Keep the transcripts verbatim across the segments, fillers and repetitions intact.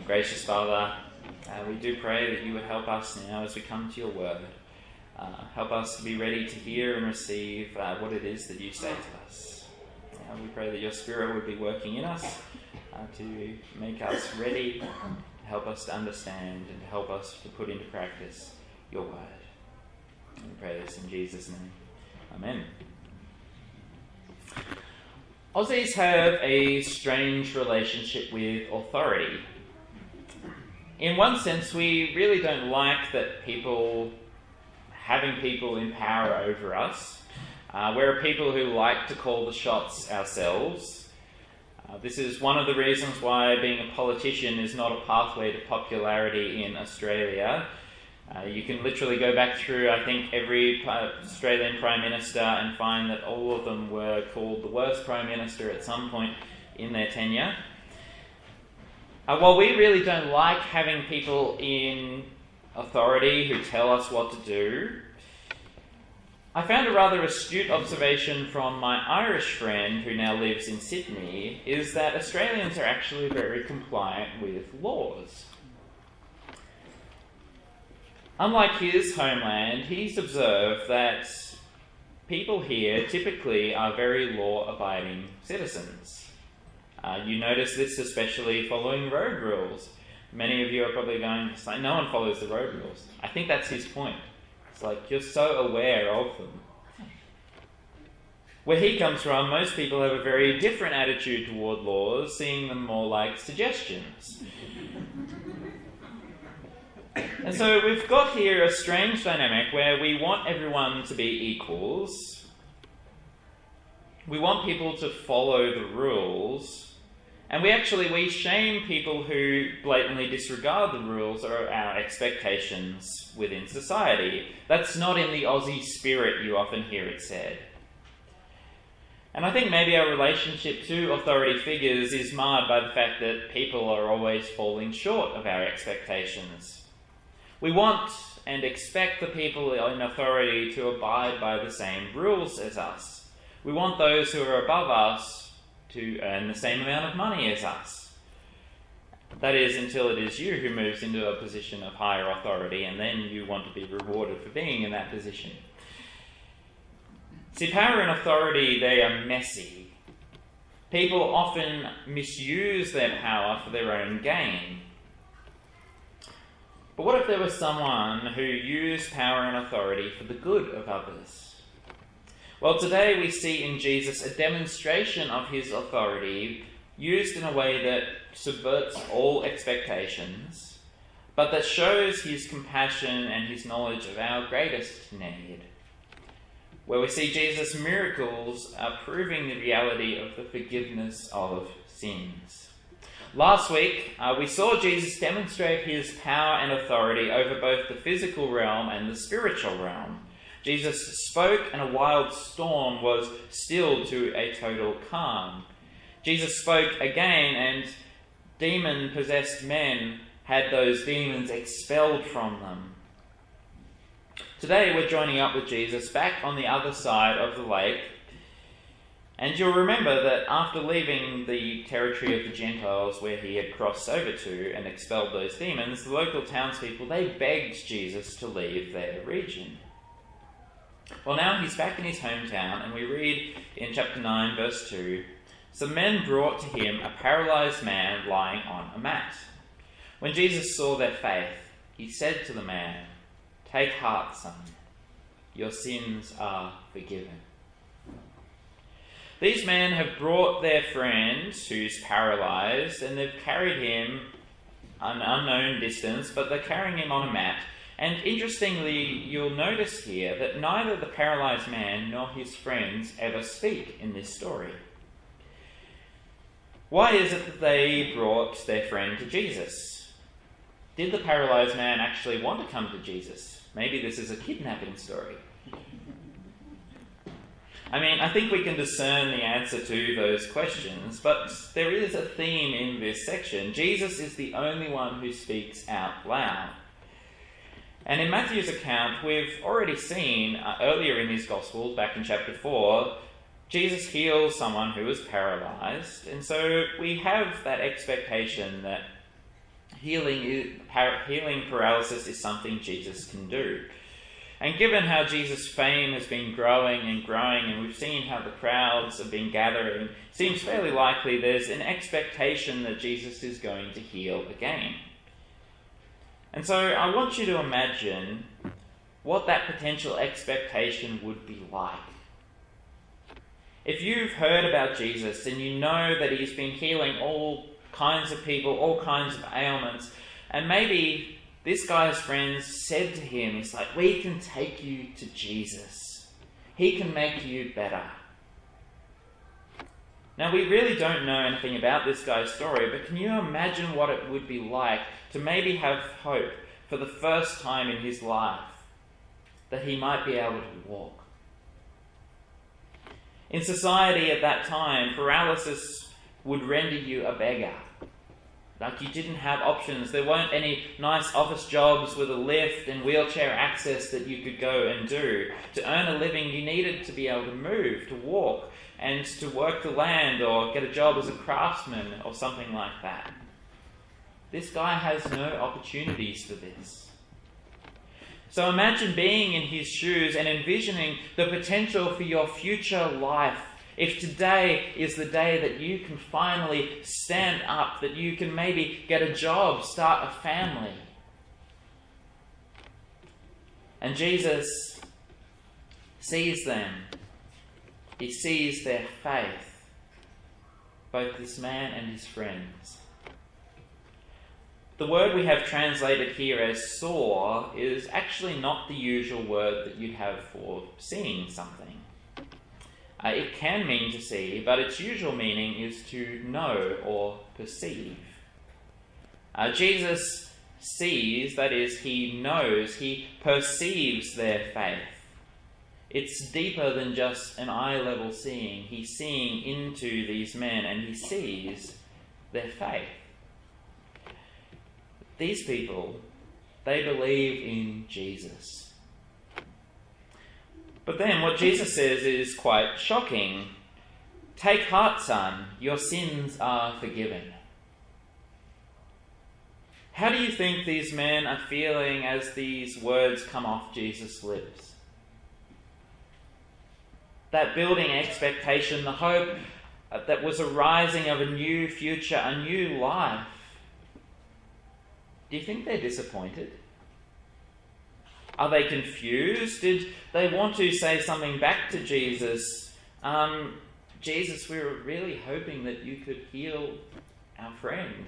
Gracious Father, uh, we do pray that you would help us now as we come to your word. Uh, help us to be ready to hear and receive uh, what it is that you say to us. Uh, we pray that your Spirit would be working in us uh, to make us ready, to help us to understand and to help us to put into practice your word. And we pray this in Jesus' name. Amen. Aussies have a strange relationship with authority. In one sense, we really don't like that people, having people in power over us. Uh, we're a people who like to call the shots ourselves. Uh, this is one of the reasons why being a politician is not a pathway to popularity in Australia. Uh, you can literally go back through, I think, every Australian Prime Minister and find that all of them were called the worst Prime Minister at some point in their tenure. Uh, while we really don't like having people in authority who tell us what to do, I found a rather astute observation from my Irish friend who now lives in Sydney, is that Australians are actually very compliant with laws. Unlike his homeland, he's observed that people here typically are very law-abiding citizens. Uh, you notice this especially following road rules. Many of you are probably going to say, no one follows the road rules. I think that's his point. It's like, you're so aware of them. Where he comes from, most people have a very different attitude toward laws, seeing them more like suggestions. And so we've got here a strange dynamic where we want everyone to be equals. We want people to follow the rules. And we actually, we shame people who blatantly disregard the rules or our expectations within society. That's not in the Aussie spirit, you often hear it said. And I think maybe our relationship to authority figures is marred by the fact that people are always falling short of our expectations. We want and expect the people in authority to abide by the same rules as us. We want those who are above us to earn the same amount of money as us. That is, until it is you who moves into a position of higher authority, and then you want to be rewarded for being in that position. See, power and authority, they are messy. People often misuse their power for their own gain. But what if there was someone who used power and authority for the good of others? Well, today we see in Jesus a demonstration of his authority used in a way that subverts all expectations, but that shows his compassion and his knowledge of our greatest need. Where we see Jesus' miracles are proving the reality of the forgiveness of sins. Last week, uh, we saw Jesus demonstrate his power and authority over both the physical realm and the spiritual realm. Jesus spoke and a wild storm was stilled to a total calm. Jesus spoke again and demon-possessed men had those demons expelled from them. Today we're joining up with Jesus back on the other side of the lake. And you'll remember that after leaving the territory of the Gentiles where he had crossed over to and expelled those demons, the local townspeople, they begged Jesus to leave their region. Well, now he's back in his hometown, and we read in chapter nine, verse two, "Some men brought to him a paralyzed man lying on a mat. When Jesus saw their faith, he said to the man, 'Take heart, son, your sins are forgiven.'" These men have brought their friend who's paralyzed, and they've carried him an unknown distance, but they're carrying him on a mat. And interestingly, you'll notice here that neither the paralyzed man nor his friends ever speak in this story. Why is it that they brought their friend to Jesus? Did the paralyzed man actually want to come to Jesus? Maybe this is a kidnapping story. I mean, I think we can discern the answer to those questions, but there is a theme in this section. Jesus is the only one who speaks out loud. And in Matthew's account, we've already seen uh, earlier in his Gospel, back in chapter four, Jesus heals someone who is paralyzed. And so we have that expectation that healing, healing paralysis is something Jesus can do. And given how Jesus' fame has been growing and growing, and we've seen how the crowds have been gathering, it seems fairly likely there's an expectation that Jesus is going to heal again. And so I want you to imagine what that potential expectation would be like. If you've heard about Jesus and you know that he's been healing all kinds of people, all kinds of ailments, and maybe this guy's friends said to him, it's like, we can take you to Jesus. He can make you better. Now, we really don't know anything about this guy's story, but can you imagine what it would be like to maybe have hope for the first time in his life that he might be able to walk? In society at that time, paralysis would render you a beggar. Like, you didn't have options. There weren't any nice office jobs with a lift and wheelchair access that you could go and do. To earn a living, you needed to be able to move, to walk, and to work the land or get a job as a craftsman or something like that. This guy has no opportunities for this. So imagine being in his shoes and envisioning the potential for your future life. If today is the day that you can finally stand up, that you can maybe get a job, start a family. And Jesus sees them. He sees their faith, both this man and his friends. The word we have translated here as saw is actually not the usual word that you'd have for seeing something. Uh, it can mean to see, but its usual meaning is to know or perceive. Uh, Jesus sees, that is, he knows, he perceives their faith. It's deeper than just an eye-level seeing. He's seeing into these men and he sees their faith. These people, they believe in Jesus. But then what Jesus says is quite shocking. Take heart, son, your sins are forgiven. How do you think these men are feeling as these words come off Jesus' lips? That building expectation, the hope that was arising of a new future, a new life. Do you think they're disappointed? Are they confused? Did they want to say something back to Jesus? Um, Jesus, we were really hoping that you could heal our friend.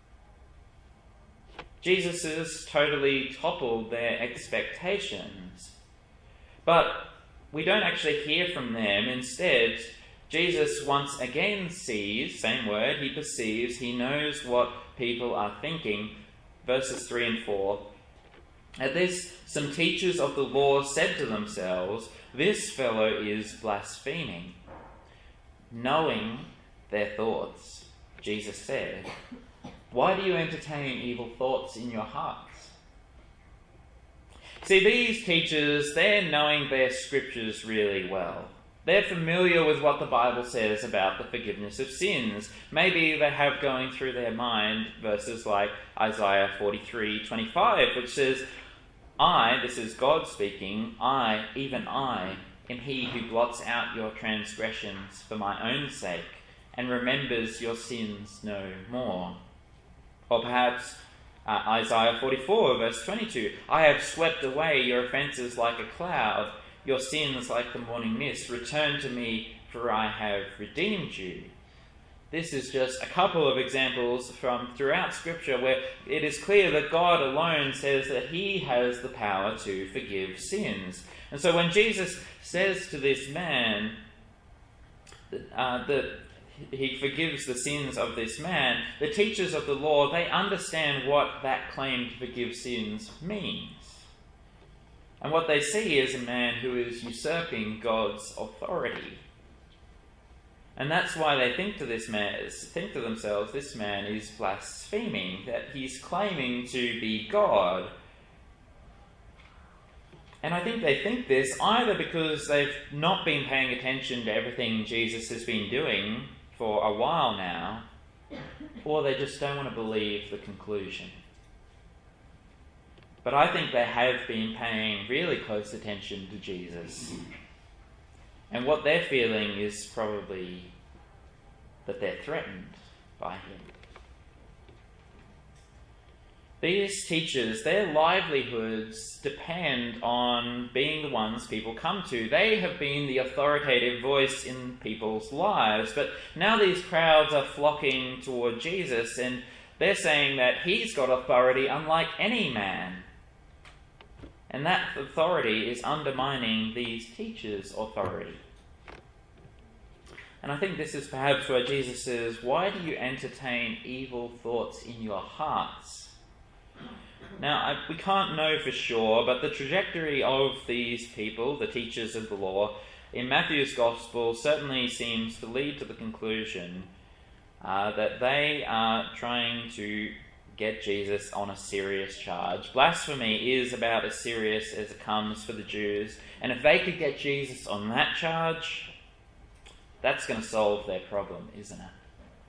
Jesus has totally toppled their expectations. But we don't actually hear from them. Instead, Jesus once again sees, same word, he perceives, he knows what people are thinking. Verses three and four. At this, some teachers of the law said to themselves, this fellow is blaspheming. Knowing their thoughts, Jesus said, why do you entertain evil thoughts in your hearts? See, these teachers, they're knowing their scriptures really well. They're familiar with what the Bible says about the forgiveness of sins. Maybe they have going through their mind verses like Isaiah forty-three twenty-five, which says, I, this is God speaking, I, even I, am he who blots out your transgressions for my own sake and remembers your sins no more. Or perhaps uh, Isaiah forty-four verse twenty-two, I have swept away your offences like a cloud, your sins like the morning mist. Return to me, for I have redeemed you. This is just a couple of examples from throughout Scripture where it is clear that God alone says that he has the power to forgive sins. And so when Jesus says to this man uh, that he forgives the sins of this man, the teachers of the law, they understand what that claim to forgive sins means. And what they see is a man who is usurping God's authority. And that's why they think to this man, think to themselves, this man is blaspheming, that he's claiming to be God. And I think they think this either because they've not been paying attention to everything Jesus has been doing for a while now, or they just don't want to believe the conclusion. But I think they have been paying really close attention to Jesus. And what they're feeling is probably that they're threatened by him. These teachers, their livelihoods depend on being the ones people come to. They have been the authoritative voice in people's lives, but now these crowds are flocking toward Jesus, and they're saying that he's got authority unlike any man. And that authority is undermining these teachers' authority. And I think this is perhaps where Jesus says, "Why do you entertain evil thoughts in your hearts?" Now, I, we can't know for sure, but the trajectory of these people, the teachers of the law, in Matthew's Gospel certainly seems to lead to the conclusion uh, that they are trying to get Jesus on a serious charge. Blasphemy is about as serious as it comes for the Jews, and if they could get Jesus on that charge, that's going to solve their problem, isn't it?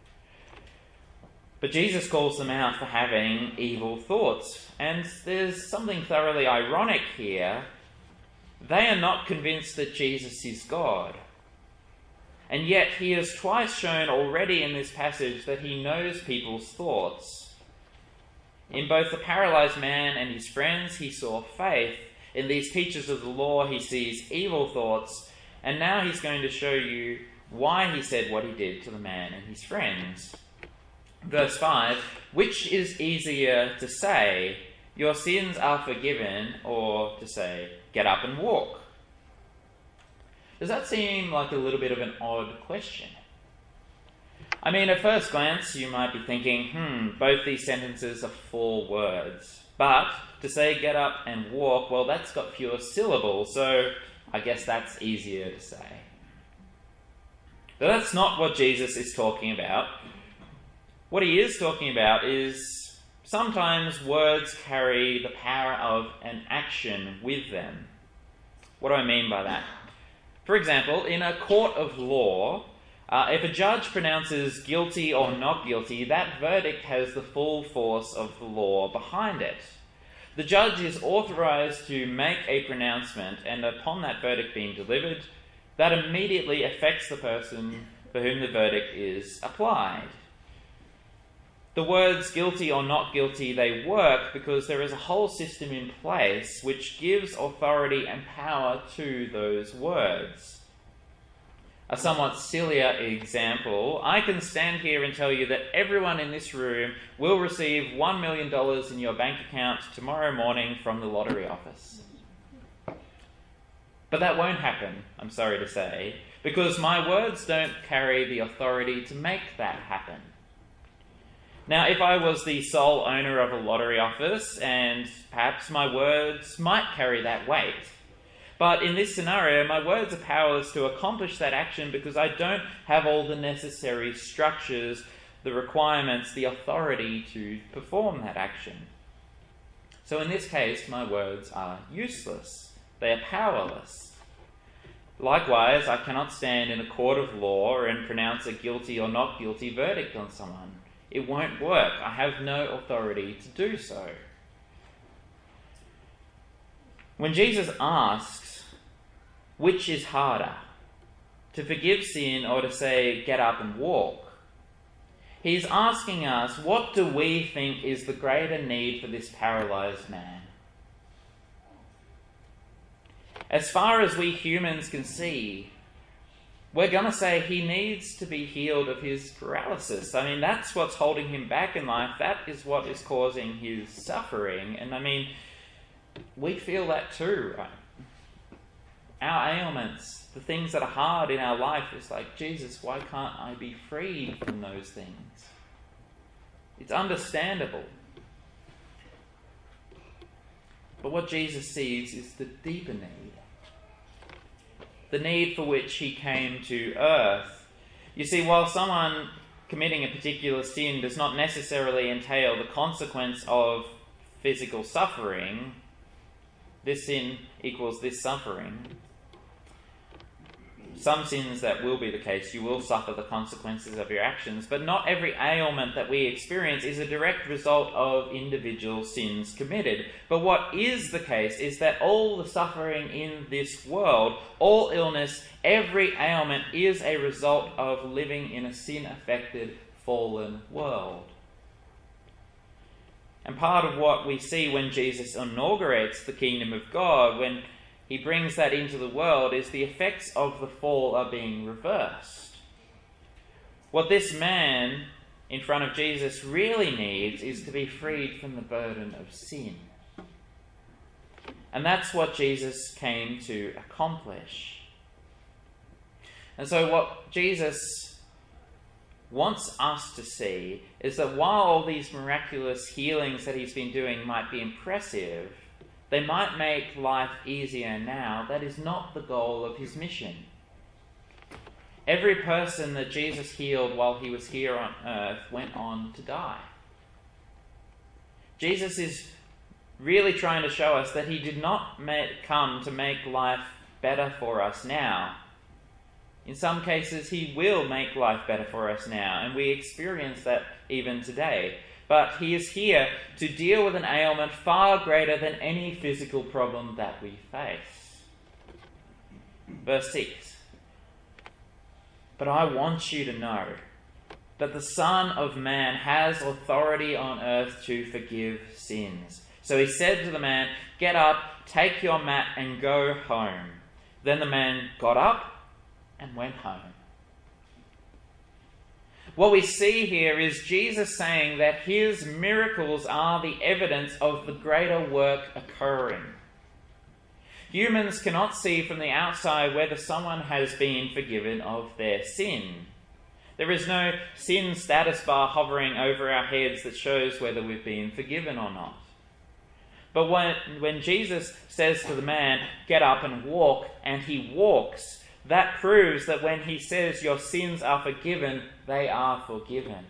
But Jesus calls them out for having evil thoughts. And there's something thoroughly ironic here. They are not convinced that Jesus is God. And yet he has twice shown already in this passage that he knows people's thoughts. In both the paralyzed man and his friends, he saw faith. In these teachers of the law, he sees evil thoughts. And now he's going to show you why he said what he did to the man and his friends. Verse five, which is easier to say, your sins are forgiven, or to say, get up and walk? Does that seem like a little bit of an odd question? I mean, at first glance, you might be thinking, hmm, both these sentences are four words. But to say get up and walk, well, that's got fewer syllables, so I guess that's easier to say. But that's not what Jesus is talking about. What he is talking about is sometimes words carry the power of an action with them. What do I mean by that? For example, in a court of law, uh, if a judge pronounces guilty or not guilty, that verdict has the full force of the law behind it. The judge is authorized to make a pronouncement, and upon that verdict being delivered, that immediately affects the person for whom the verdict is applied. The words guilty or not guilty, they work because there is a whole system in place which gives authority and power to those words. A somewhat sillier example, I can stand here and tell you that everyone in this room will receive one million dollars in your bank account tomorrow morning from the lottery office. But that won't happen, I'm sorry to say, because my words don't carry the authority to make that happen. Now, if I was the sole owner of a lottery office, and perhaps my words might carry that weight. But in this scenario, my words are powerless to accomplish that action because I don't have all the necessary structures, the requirements, the authority to perform that action. So in this case, my words are useless. They are powerless. Likewise, I cannot stand in a court of law and pronounce a guilty or not guilty verdict on someone. It won't work. I have no authority to do so. When Jesus asks, which is harder, to forgive sin or to say, get up and walk, he's asking us, what do we think is the greater need for this paralyzed man? As far as we humans can see, we're going to say he needs to be healed of his paralysis. I mean, that's what's holding him back in life. That is what is causing his suffering. And I mean, we feel that too, right? Our ailments, the things that are hard in our life, is like, Jesus, why can't I be freed from those things? It's understandable. But what Jesus sees is the deeper need. The need for which he came to earth. You see, while someone committing a particular sin does not necessarily entail the consequence of physical suffering, this sin equals this suffering. some sins that will be the case, you will suffer the consequences of your actions, but not every ailment that we experience is a direct result of individual sins committed. But what is the case is that all the suffering in this world, all illness, every ailment is a result of living in a sin-affected, fallen world. And part of what we see when Jesus inaugurates the kingdom of God, when he brings that into the world, is the effects of the fall are being reversed. What this man in front of Jesus really needs is to be freed from the burden of sin. And that's what Jesus came to accomplish. And so what Jesus wants us to see is that while all these miraculous healings that he's been doing might be impressive, they might make life easier now. That is not the goal of his mission. Every person that Jesus healed while he was here on earth went on to die. Jesus is really trying to show us that he did not make, come to make life better for us now. In some cases, he will make life better for us now, and we experience that even today. But he is here to deal with an ailment far greater than any physical problem that we face. Verse six. But I want you to know that the Son of Man has authority on earth to forgive sins. So he said to the man, "Get up, take your mat and go home." Then the man got up and went home. What we see here is Jesus saying that his miracles are the evidence of the greater work occurring. Humans cannot see from the outside whether someone has been forgiven of their sin. There is no sin status bar hovering over our heads that shows whether we've been forgiven or not. But when, when Jesus says to the man, "Get up and walk," and he walks, that proves that when he says your sins are forgiven, they are forgiven.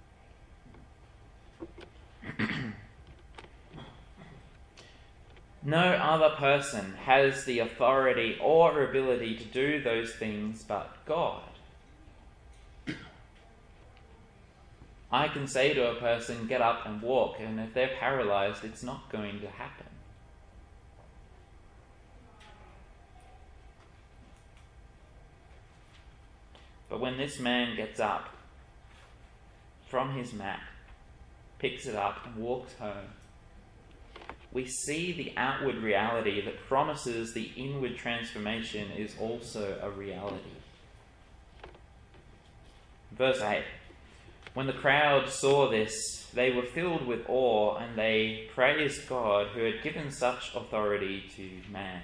No other person has the authority or ability to do those things but God. I can say to a person, "Get up and walk," and if they're paralyzed, it's not going to happen. But when this man gets up from his mat, picks it up and walks home, we see the outward reality that promises the inward transformation is also a reality. Verse eight. When the crowd saw this, they were filled with awe and they praised God who had given such authority to man.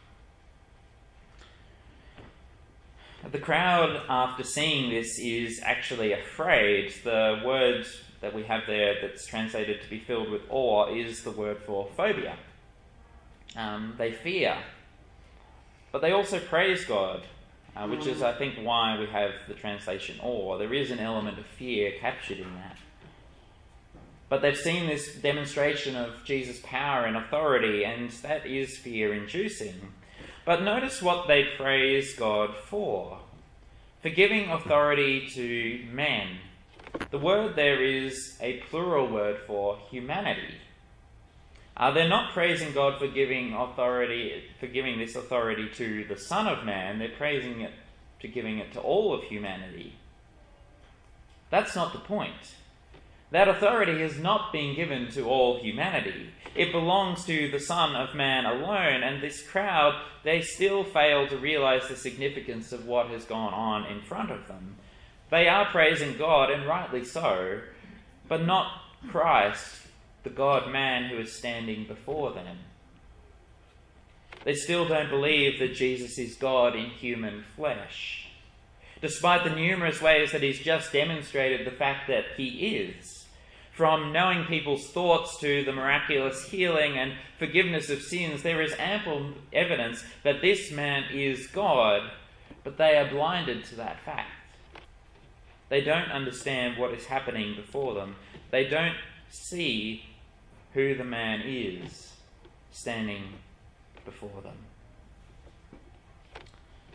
The crowd, after seeing this, is actually afraid. The word that we have there that's translated to be filled with awe is the word for phobia. Um, they fear. But they also praise God, uh, which is, I think, why we have the translation awe. There is an element of fear captured in that. But they've seen this demonstration of Jesus' power and authority, and that is fear-inducing. But notice what they praise God for. For giving authority to men. The word there is a plural word for humanity. Uh, they're not praising God for giving authority, for giving this authority to the Son of Man. They're praising it to giving it to all of humanity. That's not the point. That authority has not been given to all humanity. It belongs to the Son of Man alone, and this crowd, they still fail to realize the significance of what has gone on in front of them. They are praising God, and rightly so, but not Christ, the God-man who is standing before them. They still don't believe that Jesus is God in human flesh, despite the numerous ways that he's just demonstrated the fact that he is. From knowing people's thoughts to the miraculous healing and forgiveness of sins, there is ample evidence that this man is God, but they are blinded to that fact. They don't understand what is happening before them. They don't see who the man is standing before them.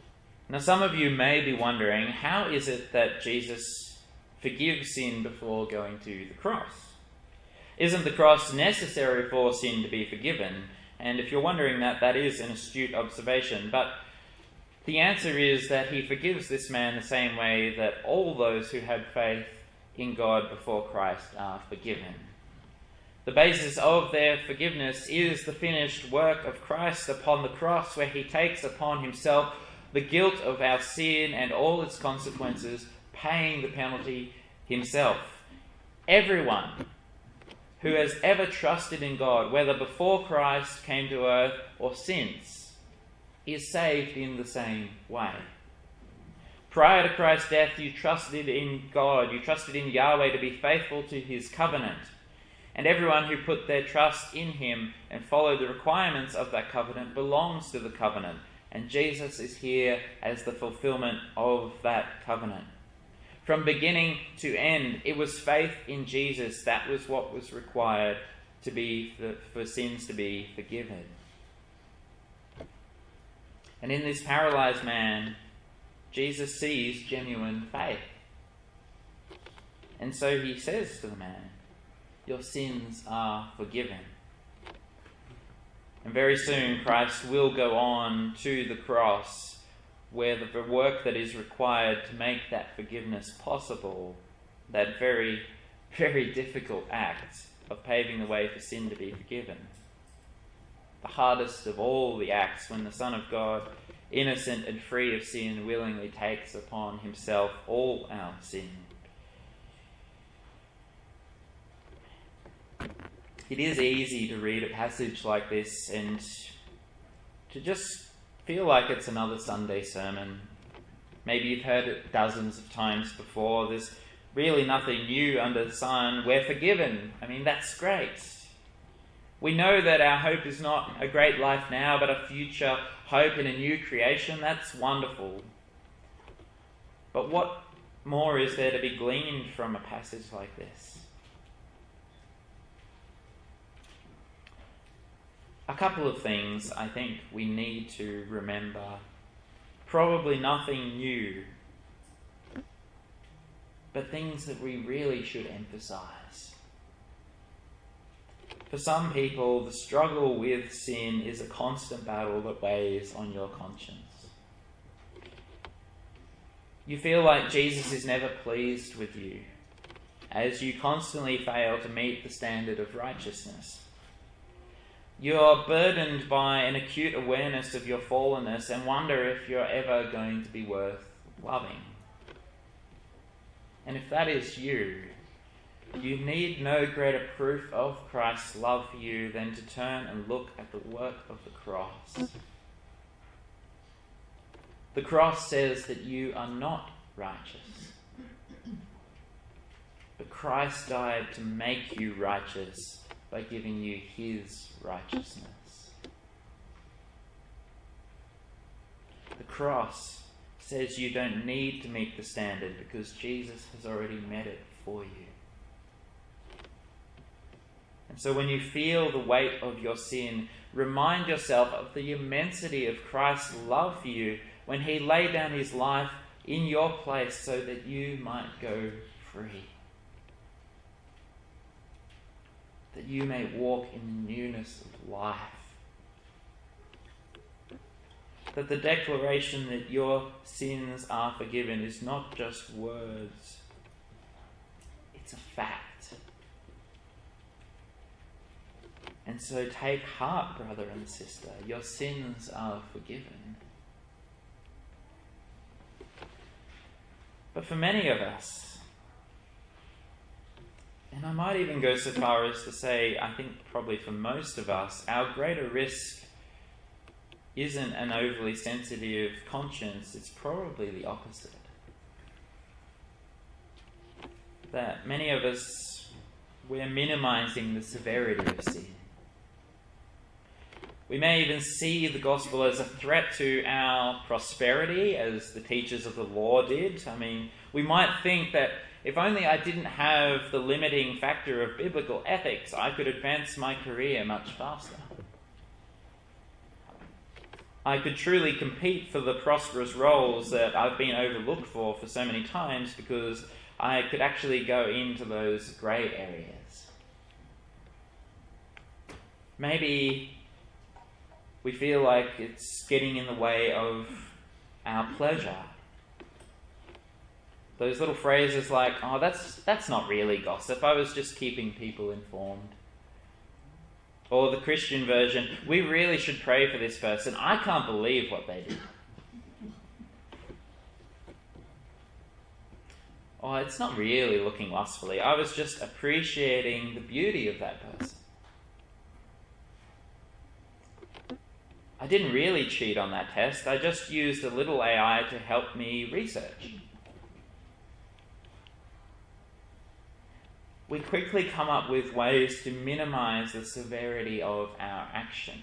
Now, some of you may be wondering, how is it that Jesus forgives sin before going to the cross? Isn't the cross necessary for sin to be forgiven? And if you're wondering that, that is an astute observation. But the answer is that he forgives this man the same way that all those who had faith in God before Christ are forgiven. The basis of their forgiveness is the finished work of Christ upon the cross, where he takes upon himself the guilt of our sin and all its consequences, paying the penalty himself. Everyone who has ever trusted in God, whether before Christ came to earth or since, is saved in the same way. Prior to Christ's death, you trusted in God, you trusted in Yahweh to be faithful to his covenant. And everyone who put their trust in him and followed the requirements of that covenant belongs to the covenant. And Jesus is here as the fulfillment of that covenant. From beginning to end, it was faith in Jesus. That was what was required to be for, for sins to be forgiven. And in this paralyzed man, Jesus sees genuine faith. And so he says to the man, "Your sins are forgiven." And very soon Christ will go on to the cross, where the work that is required to make that forgiveness possible, that very, very difficult act of paving the way for sin to be forgiven. The hardest of all the acts, when the Son of God, innocent and free of sin, willingly takes upon himself all our sin. It is easy to read a passage like this and to just feel like it's another Sunday sermon. Maybe you've heard it dozens of times before. There's really nothing new under the sun. We're forgiven. I mean, that's great. We know that our hope is not a great life now, but a future hope in a new creation. That's wonderful. But what more is there to be gleaned from a passage like this? A couple of things I think we need to remember. Probably nothing new, but things that we really should emphasize. For some people, the struggle with sin is a constant battle that weighs on your conscience. You feel like Jesus is never pleased with you, as you constantly fail to meet the standard of righteousness. You're burdened by an acute awareness of your fallenness and wonder if you're ever going to be worth loving. And if that is you, you need no greater proof of Christ's love for you than to turn and look at the work of the cross. The cross says that you are not righteous, but Christ died to make you righteous by giving you his righteousness. The cross says you don't need to meet the standard because Jesus has already met it for you. And so when you feel the weight of your sin, remind yourself of the immensity of Christ's love for you when he laid down his life in your place so that you might go free. That you may walk in the newness of life. That the declaration that your sins are forgiven is not just words, it's a fact. And so take heart, brother and sister, your sins are forgiven. But for many of us, and I might even go so far as to say, I think probably for most of us, our greater risk isn't an overly sensitive conscience, it's probably the opposite. That many of us, we're minimizing the severity of sin. We may even see the gospel as a threat to our prosperity, as the teachers of the law did. I mean, we might think that if only I didn't have the limiting factor of biblical ethics, I could advance my career much faster. I could truly compete for the prosperous roles that I've been overlooked for for so many times because I could actually go into those grey areas. Maybe we feel like it's getting in the way of our pleasure. Those little phrases like, oh, that's that's not really gossip, I was just keeping people informed. Or the Christian version, we really should pray for this person, I can't believe what they did. Oh, it's not really looking lustfully, I was just appreciating the beauty of that person. I didn't really cheat on that test, I just used a little A I to help me research. We quickly come up with ways to minimize the severity of our actions.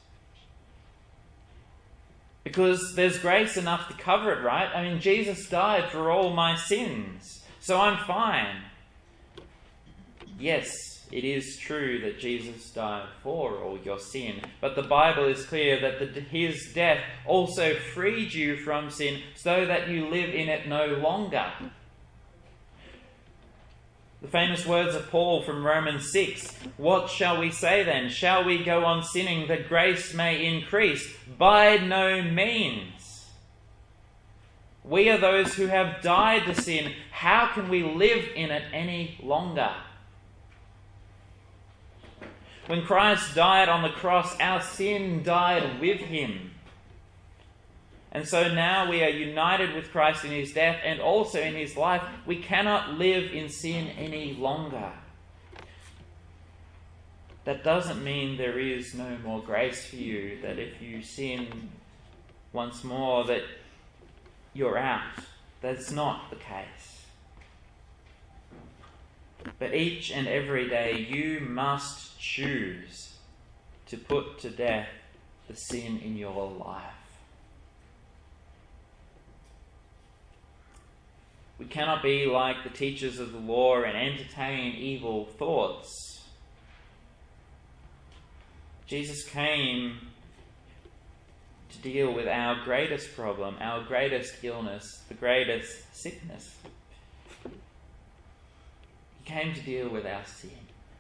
Because there's grace enough to cover it, right? I mean, Jesus died for all my sins, so I'm fine. Yes, it is true that Jesus died for all your sin, but the Bible is clear that the, his death also freed you from sin so that you live in it no longer. The famous words of Paul from Romans six, what shall we say then? Shall we go on sinning that grace may increase? By no means. We are those who have died to sin. How can we live in it any longer? When Christ died on the cross, our sin died with him. And so now we are united with Christ in his death and also in his life. We cannot live in sin any longer. That doesn't mean there is no more grace for you, that if you sin once more that you're out. That's not the case. But each and every day you must choose to put to death the sin in your life. We cannot be like the teachers of the law and entertain evil thoughts. Jesus came to deal with our greatest problem, our greatest illness, the greatest sickness. He came to deal with our sin.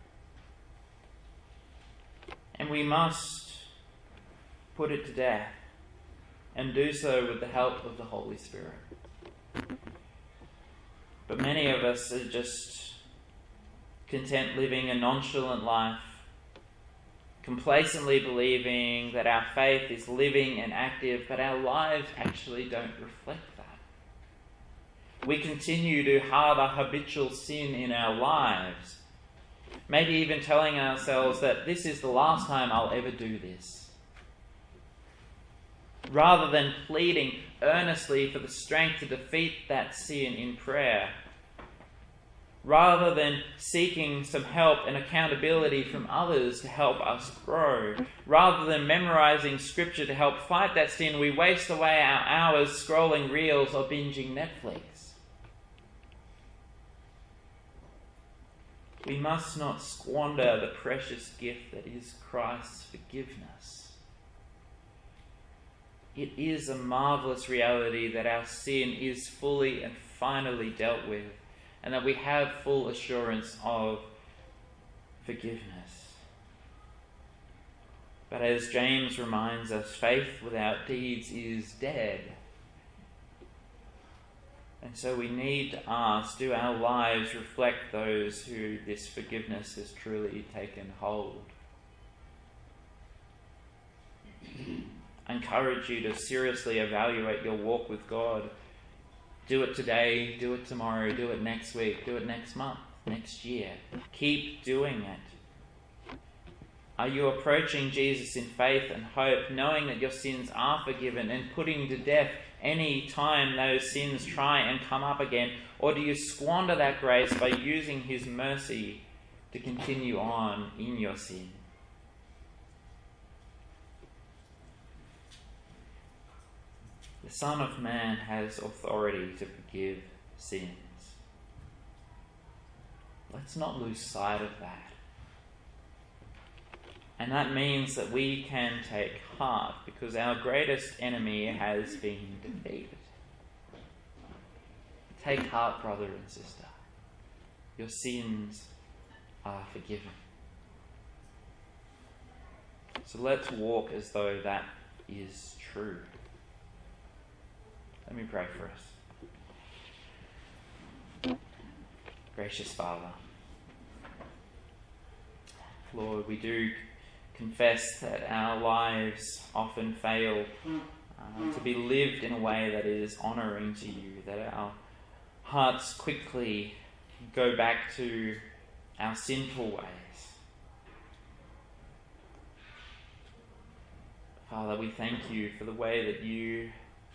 And we must put it to death and do so with the help of the Holy Spirit. But many of us are just content living a nonchalant life, complacently believing that our faith is living and active, but our lives actually don't reflect that. We continue to harbour habitual sin in our lives, maybe even telling ourselves that this is the last time I'll ever do this. Rather than pleading earnestly for the strength to defeat that sin in prayer, rather than seeking some help and accountability from others to help us grow, rather than memorizing scripture to help fight that sin, we waste away our hours scrolling reels or binging Netflix. We must not squander the precious gift that is Christ's forgiveness. It is a marvelous reality that our sin is fully and finally dealt with, and that we have full assurance of forgiveness. But as James reminds us, faith without deeds is dead. And so we need to ask, do our lives reflect those who this forgiveness has truly taken hold? I encourage you to seriously evaluate your walk with God. Do it today, do it tomorrow, do it next week, do it next month, next year. Keep doing it. Are you approaching Jesus in faith and hope, knowing that your sins are forgiven and putting to death any time those sins try and come up again? Or do you squander that grace by using his mercy to continue on in your sin? The Son of Man has authority to forgive sins. Let's not lose sight of that. And that means that we can take heart because our greatest enemy has been defeated. Take heart, brother and sister. Your sins are forgiven. So let's walk as though that is true. Let me pray for us. Gracious Father, Lord, we do confess that our lives often fail uh, to be lived in a way that is honouring to you, that our hearts quickly go back to our sinful ways. Father, we thank you for the way that you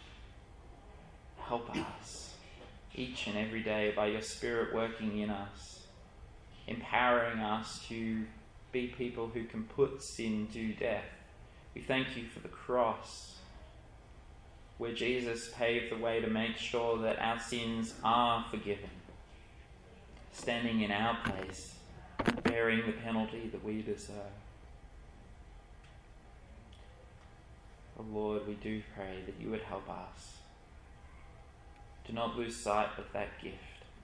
help us each and every day by your Spirit working in us, empowering us to be people who can put sin to death. We thank you for the cross, where Jesus paved the way to make sure that our sins are forgiven, standing in our place, bearing the penalty that we deserve. Oh Lord, we do pray that you would help us to not lose sight of that gift,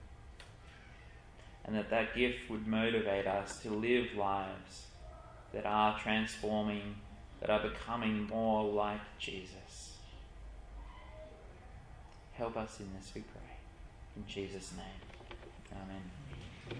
and that that gift would motivate us to live lives that are transforming, that are becoming more like Jesus. Help us in this, we pray. In Jesus' name, amen.